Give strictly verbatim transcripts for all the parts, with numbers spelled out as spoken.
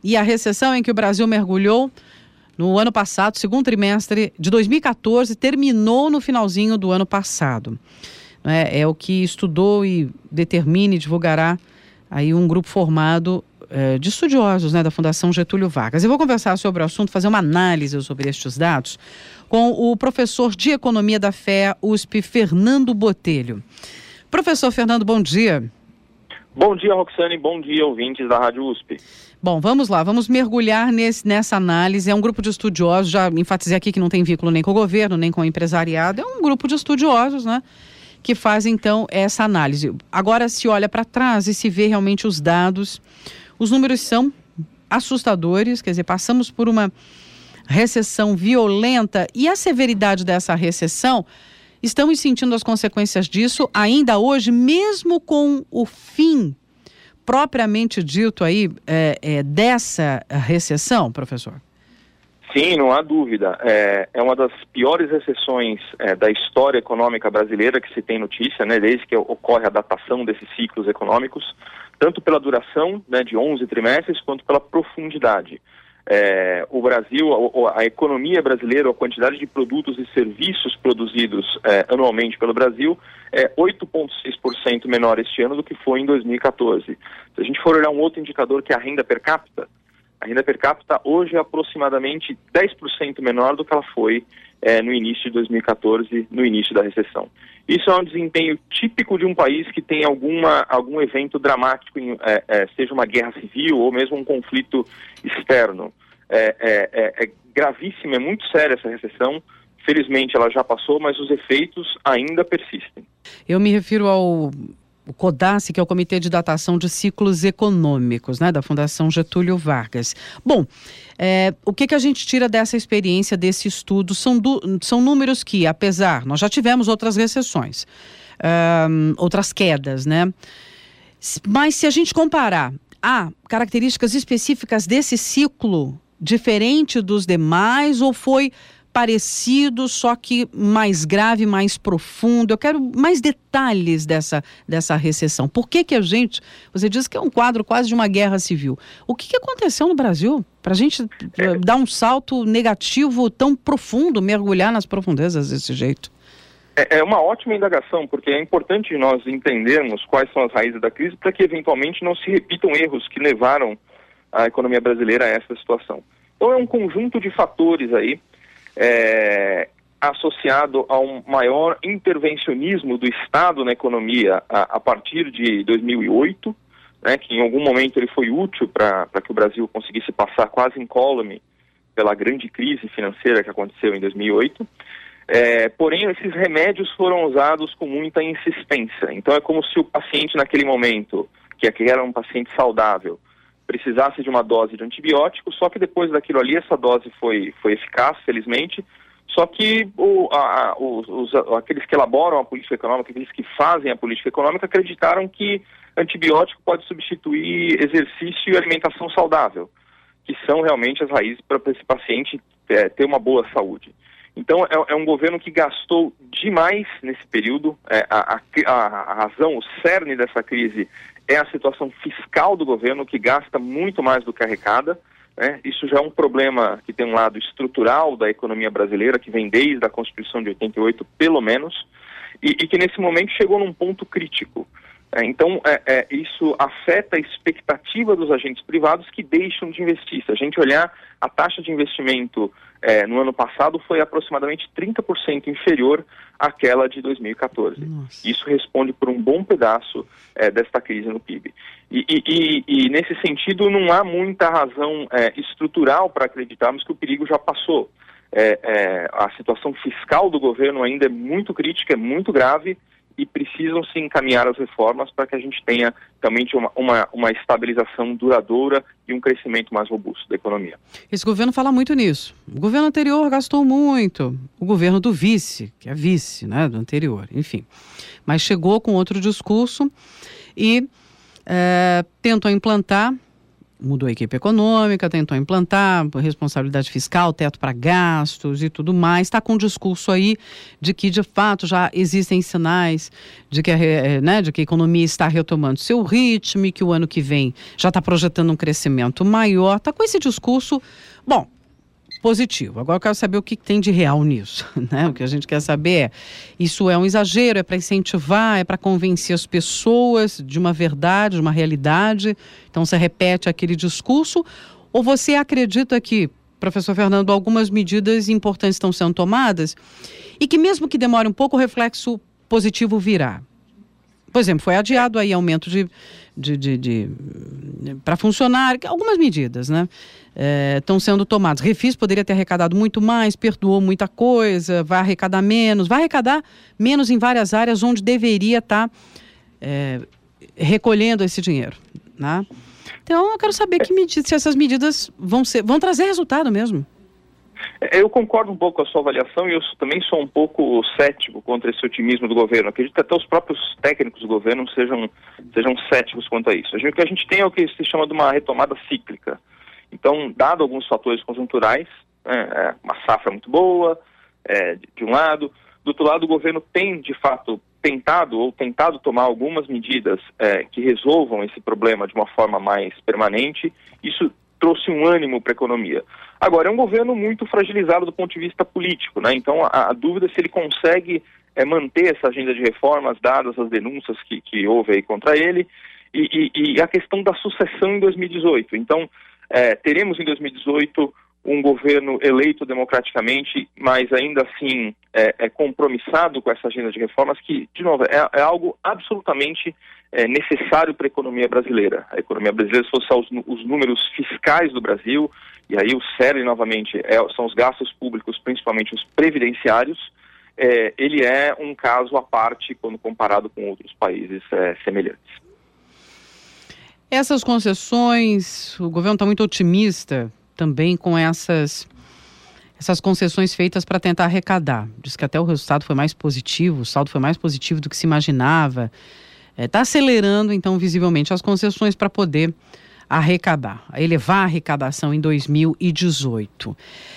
e a recessão em que o Brasil mergulhou no ano passado, segundo trimestre de dois mil e catorze, terminou no finalzinho do ano passado. É, é o que estudou e determina e divulgará aí um grupo formado é, de estudiosos, né, da Fundação Getúlio Vargas. Eu vou conversar sobre o assunto, fazer uma análise sobre estes dados com o professor de Economia da F E A U S P, Fernando Botelho. Professor Fernando, bom dia. Bom dia, Roxane, bom dia, ouvintes da Rádio U S P. Bom, vamos lá, vamos mergulhar nesse, nessa análise. É um grupo de estudiosos, já enfatizei aqui que não tem vínculo nem com o governo, nem com o empresariado, é um grupo de estudiosos, né, que faz então essa análise. Agora se olha para trás e se vê realmente os dados, os números são assustadores, quer dizer, passamos por uma recessão violenta e a severidade dessa recessão, estamos sentindo as consequências disso ainda hoje, mesmo com o fim propriamente dito aí é, é, dessa recessão, professor? Sim, não há dúvida. É, é uma das piores recessões é, da história econômica brasileira que se tem notícia, né, desde que ocorre a datação desses ciclos econômicos, tanto pela duração, né, de onze trimestres, quanto pela profundidade. É, o Brasil, a, a economia brasileira, a quantidade de produtos e serviços produzidos é, anualmente pelo Brasil é oito vírgula seis por cento menor este ano do que foi em dois mil e catorze. Se a gente for olhar um outro indicador, que é a renda per capita, a renda per capita hoje é aproximadamente dez por cento menor do que ela foi é, no início de dois mil e catorze, no início da recessão. Isso é um desempenho típico de um país que tem alguma, algum evento dramático, em, é, é, seja uma guerra civil ou mesmo um conflito externo. É, é, é, é gravíssima, é muito séria essa recessão. Felizmente ela já passou, mas os efeitos ainda persistem. Eu me refiro ao o CODACE, que é o Comitê de Datação de Ciclos Econômicos, né, da Fundação Getúlio Vargas. Bom, é, o que, que a gente tira dessa experiência, desse estudo? São, do, são números que, apesar, nós já tivemos outras recessões, um, outras quedas, né? Mas se a gente comparar, há características específicas desse ciclo diferente dos demais ou foi parecido, só que mais grave, mais profundo? Eu quero mais detalhes dessa, dessa recessão. Por que que a gente... Você diz que é um quadro quase de uma guerra civil. O que que aconteceu no Brasil para a gente é. dar um salto negativo tão profundo, mergulhar nas profundezas desse jeito? É, é uma ótima indagação, porque é importante nós entendermos quais são as raízes da crise para que eventualmente não se repitam erros que levaram a economia brasileira a essa situação. Então é um conjunto de fatores aí, É, associado a um maior intervencionismo do Estado na economia a, a partir de dois mil e oito, né, que em algum momento ele foi útil para que o Brasil conseguisse passar quase incólume pela grande crise financeira que aconteceu em dois mil e oito. É, porém, esses remédios foram usados com muita insistência. Então é como se o paciente naquele momento, que era um paciente saudável, precisasse de uma dose de antibiótico, só que depois daquilo ali, essa dose foi, foi eficaz, felizmente, só que o, a, os, os, aqueles que elaboram a política econômica, aqueles que fazem a política econômica, acreditaram que antibiótico pode substituir exercício e alimentação saudável, que são realmente as raízes para esse paciente é, ter uma boa saúde. Então, é, é um governo que gastou demais nesse período. É, a, a, a razão, o cerne dessa crise é a situação fiscal do governo, que gasta muito mais do que arrecada, né? Isso já é um problema que tem um lado estrutural da economia brasileira, que vem desde a Constituição de oitenta e oito, pelo menos, e, e que nesse momento chegou num ponto crítico. É, então, é, é, isso afeta a expectativa dos agentes privados que deixam de investir. Se a gente olhar, a taxa de investimento é, no ano passado foi aproximadamente trinta por cento inferior àquela de dois mil e catorze. Nossa. Isso responde por um bom pedaço é, desta crise no P I B. E, e, e, e, nesse sentido, não há muita razão é, estrutural para acreditarmos que o perigo já passou. É, é, a situação fiscal do governo ainda é muito crítica, é muito grave, e precisam se encaminhar as reformas para que a gente tenha realmente uma, uma, uma estabilização duradoura e um crescimento mais robusto da economia. Esse governo fala muito nisso. O governo anterior gastou muito. O governo do vice, que é vice, né, do anterior, enfim. Mas chegou com outro discurso e é, tentou implantar mudou a equipe econômica, tentou implantar responsabilidade fiscal, teto para gastos e tudo mais. Está com um discurso aí de que, de fato, já existem sinais de que a, né, de que a economia está retomando seu ritmo e que o ano que vem já está projetando um crescimento maior. Está com esse discurso, bom, positivo. Agora eu quero saber o que tem de real nisso, né? O que a gente quer saber é, isso é um exagero, é para incentivar, é para convencer as pessoas de uma verdade, de uma realidade? Então você repete aquele discurso, ou você acredita que, professor Fernando, algumas medidas importantes estão sendo tomadas e que mesmo que demore um pouco, o reflexo positivo virá? Por exemplo, foi adiado aí aumento de, de, de, de, de para funcionário, algumas medidas, né? Estão é, sendo tomadas. Refis poderia ter arrecadado muito mais, perdoou muita coisa, vai arrecadar menos, vai arrecadar menos em várias áreas onde deveria estar tá, é, recolhendo esse dinheiro, né? Então eu quero saber que medida, se essas medidas vão, ser, vão trazer resultado mesmo. Eu concordo um pouco com a sua avaliação e eu também sou um pouco cético contra esse otimismo do governo. Acredito que até os próprios técnicos do governo sejam, sejam céticos quanto a isso. O que a gente tem é o que se chama de uma retomada cíclica. Então, dado alguns fatores conjunturais, é, uma safra muito boa, é, de, de um lado, do outro lado o governo tem, de fato, tentado ou tentado tomar algumas medidas é, que resolvam esse problema de uma forma mais permanente. Isso trouxe um ânimo para a economia. Agora, é um governo muito fragilizado do ponto de vista político, né? Então, a, a dúvida é se ele consegue é, manter essa agenda de reformas, dadas as denúncias que, que houve aí contra ele, e, e, e a questão da sucessão em dois mil e dezoito. Então, é, teremos em dois mil e dezoito um governo eleito democraticamente, mas ainda assim é, é compromissado com essa agenda de reformas que, de novo, é, é algo absolutamente é, necessário para a economia brasileira. A economia brasileira, se fosse os, os números fiscais do Brasil, e aí o cerne novamente é, são os gastos públicos, principalmente os previdenciários, é, ele é um caso à parte quando comparado com outros países é, semelhantes. Essas concessões, o governo está muito otimista também com essas, essas concessões feitas para tentar arrecadar. Diz que até o resultado foi mais positivo, o saldo foi mais positivo do que se imaginava. Está é, acelerando, então, visivelmente as concessões para poder arrecadar, elevar a arrecadação em dois mil e dezoito.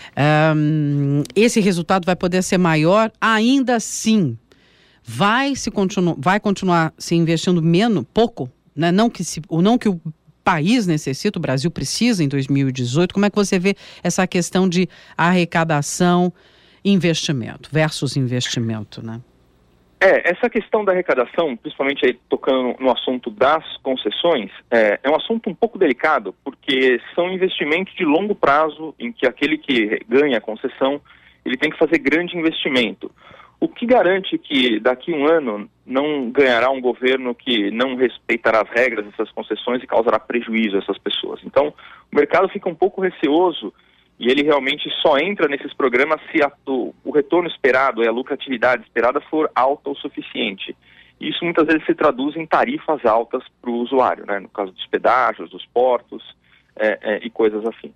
Um, esse resultado vai poder ser maior, ainda assim, vai, se continu- vai continuar se investindo menos, pouco, né? não, que se, não que o país necessita, o Brasil precisa em dois mil e dezoito. Como é que você vê essa questão de arrecadação e investimento versus investimento, né? É, essa questão da arrecadação, principalmente aí tocando no assunto das concessões, é, é um assunto um pouco delicado, porque são investimentos de longo prazo em que aquele que ganha a concessão, ele tem que fazer grande investimento. O que garante que daqui a um ano não ganhará um governo que não respeitará as regras dessas concessões e causará prejuízo a essas pessoas? Então, o mercado fica um pouco receoso e ele realmente só entra nesses programas se a, o, o retorno esperado e a lucratividade esperada for alta o suficiente. E isso muitas vezes se traduz em tarifas altas para o usuário, né? No caso dos pedágios, dos portos é, é, e coisas afins.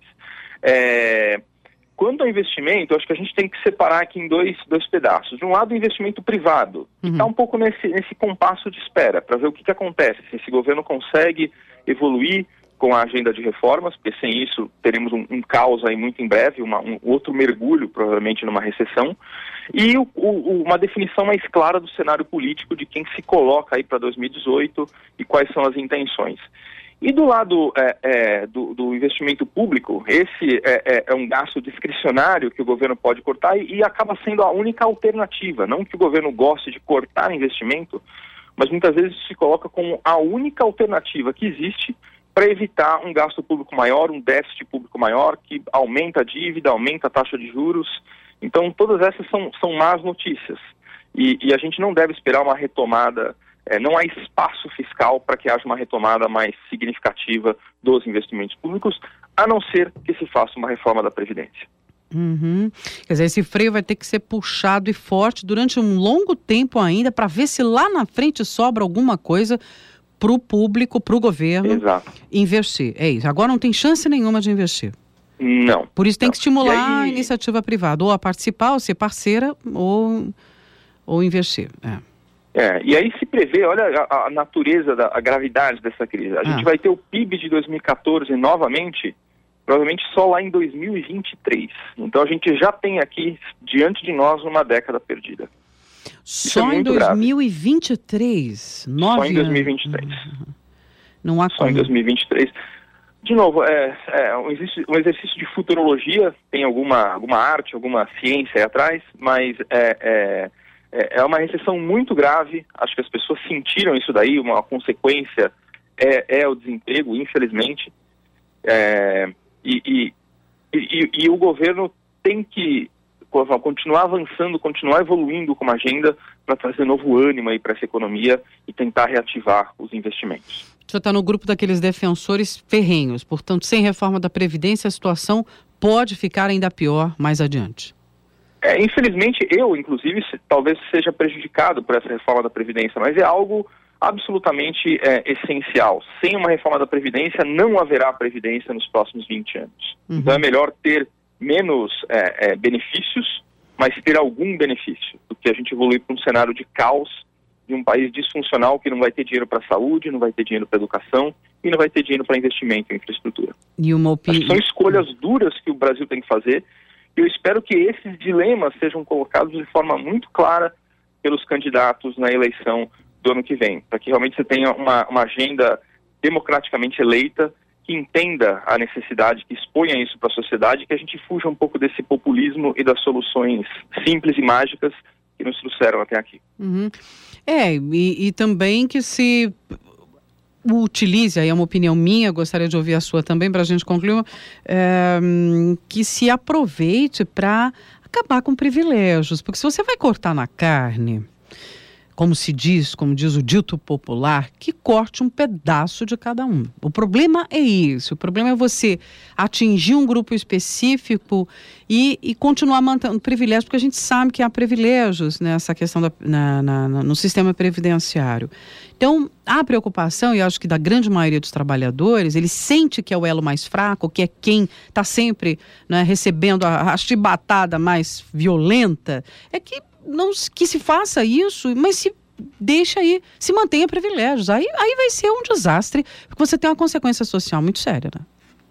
É... Quanto ao investimento, eu acho que a gente tem que separar aqui em dois, dois pedaços. De um lado, o investimento privado, que está um pouco nesse, nesse compasso de espera, para ver o que, que acontece, se esse governo consegue evoluir com a agenda de reformas, porque sem isso teremos um, um caos aí muito em breve, uma, um outro mergulho, provavelmente, numa recessão, e o, o, uma definição mais clara do cenário político de quem se coloca aí para dois mil e dezoito e quais são as intenções. E do lado é, é, do, do investimento público, esse é, é, é um gasto discricionário que o governo pode cortar e, e acaba sendo a única alternativa. Não que o governo goste de cortar investimento, mas muitas vezes se coloca como a única alternativa que existe para evitar um gasto público maior, um déficit público maior, que aumenta a dívida, aumenta a taxa de juros. Então, todas essas são, são más notícias. E, e a gente não deve esperar uma retomada. É, não há espaço fiscal para que haja uma retomada mais significativa dos investimentos públicos, a não ser que se faça uma reforma da Previdência. Uhum. Quer dizer, esse freio vai ter que ser puxado e forte durante um longo tempo ainda para ver se lá na frente sobra alguma coisa para o público, para o governo. Exato. Investir. É isso. Agora não tem chance nenhuma de investir. Não. Por isso tem não. que estimular aí... a iniciativa privada, ou a participar, ou ser parceira, ou, ou investir. É. É, e aí se prevê, olha a, a natureza, da, a gravidade dessa crise. A ah. gente vai ter o P I B de dois mil e quatorze novamente, provavelmente só lá em dois mil e vinte e três. Então a gente já tem aqui, diante de nós, uma década perdida. Só em dois mil e vinte e três? Nove Só em dois mil e vinte e três. Uhum. Não há Só como. em dois mil e vinte e três. De novo, é, é um, exercício, um exercício de futurologia, tem alguma, alguma arte, alguma ciência aí atrás, mas é, é, é uma recessão muito grave. Acho que as pessoas sentiram isso daí, uma consequência é, é o desemprego, infelizmente. É, e, e, e, e o governo tem que continuar avançando, continuar evoluindo com uma agenda para trazer novo ânimo aí para essa economia e tentar reativar os investimentos. O senhor está no grupo daqueles defensores ferrenhos, portanto, sem reforma da Previdência, a situação pode ficar ainda pior mais adiante. É, infelizmente, eu, inclusive, se, talvez seja prejudicado por essa reforma da Previdência, mas é algo absolutamente é, essencial. Sem uma reforma da Previdência, não haverá Previdência nos próximos vinte anos. Uhum. Então é melhor ter menos é, é, benefícios, mas ter algum benefício, do que a gente evoluir para um cenário de caos, de um país disfuncional que não vai ter dinheiro para a saúde, não vai ter dinheiro para a educação e não vai ter dinheiro para investimento em infraestrutura. E uma opinião... São escolhas duras que o Brasil tem que fazer e eu espero que esses dilemas sejam colocados de forma muito clara pelos candidatos na eleição do ano que vem, para que realmente você tenha uma, uma agenda democraticamente eleita que entenda a necessidade, que exponha isso para a sociedade, que a gente fuja um pouco desse populismo e das soluções simples e mágicas que nos trouxeram até aqui. Uhum. É, e, e também que se utilize, aí é uma opinião minha, gostaria de ouvir a sua também para a gente concluir, é, que se aproveite para acabar com privilégios, porque se você vai cortar na carne, como se diz, como diz o dito popular, que corte um pedaço de cada um. O problema é isso, o problema é você atingir um grupo específico e, e continuar mantendo privilégios, porque a gente sabe que há privilégios nessa questão da, na, na, no sistema previdenciário. Então, há preocupação, e acho que da grande maioria dos trabalhadores, ele sente que é o elo mais fraco, que é quem está sempre, né, recebendo a, a chibatada mais violenta, é que não que se faça isso, mas se deixa aí, se mantenha privilégios. Aí, aí vai ser um desastre, porque você tem uma consequência social muito séria, né?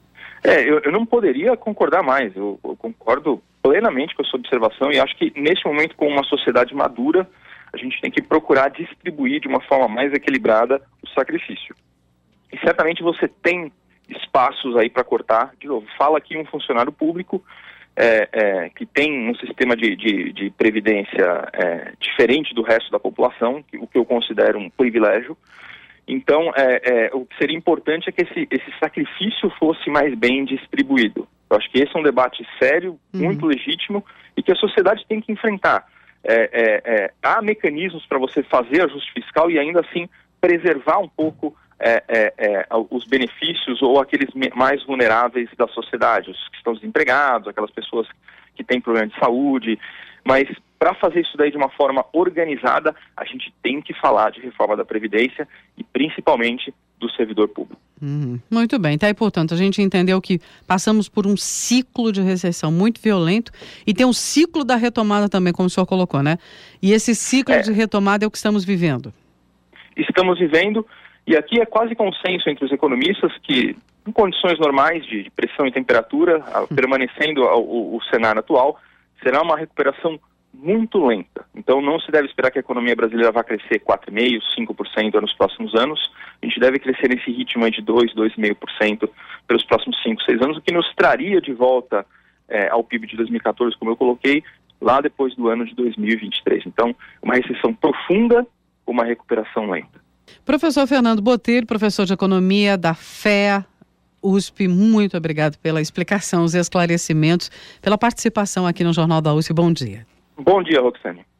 É, eu, eu não poderia concordar mais. Eu, eu concordo plenamente com a sua observação e acho que nesse momento, com uma sociedade madura, a gente tem que procurar distribuir de uma forma mais equilibrada o sacrifício. E certamente você tem espaços aí para cortar. De novo, fala aqui um funcionário público É, é, que tem um sistema de, de, de previdência é, diferente do resto da população, que, o que eu considero um privilégio. Então, é, é, o que seria importante é que esse, esse sacrifício fosse mais bem distribuído. Eu acho que esse é um debate sério, uhum. muito legítimo, e que a sociedade tem que enfrentar. É, é, é, há mecanismos para você fazer ajuste fiscal e ainda assim preservar um pouco É, é, é, os benefícios ou aqueles mais vulneráveis da sociedade, os que estão desempregados, aquelas pessoas que têm problema de saúde, mas para fazer isso daí de uma forma organizada, a gente tem que falar de reforma da Previdência e principalmente do servidor público. Uhum. Muito bem, tá aí, portanto, a gente entendeu que passamos por um ciclo de recessão muito violento e tem um ciclo da retomada também, como o senhor colocou, né? E esse ciclo é, de retomada é o que estamos vivendo. Estamos vivendo. E aqui é quase consenso entre os economistas que, em condições normais de pressão e temperatura, a, permanecendo o, o cenário atual, será uma recuperação muito lenta. Então não se deve esperar que a economia brasileira vá crescer quatro vírgula cinco por cento, cinco por cento nos próximos anos. A gente deve crescer nesse ritmo de dois, dois vírgula cinco por cento pelos próximos cinco, seis anos, o que nos traria de volta é, ao P I B de dois mil e quatorze, como eu coloquei, lá depois do ano de dois mil e vinte e três. Então, uma recessão profunda, uma recuperação lenta. Professor Fernando Botelho, professor de Economia da F E A, U S P, muito obrigado pela explicação, os esclarecimentos, pela participação aqui no Jornal da U S P. Bom dia. Bom dia, Roxane.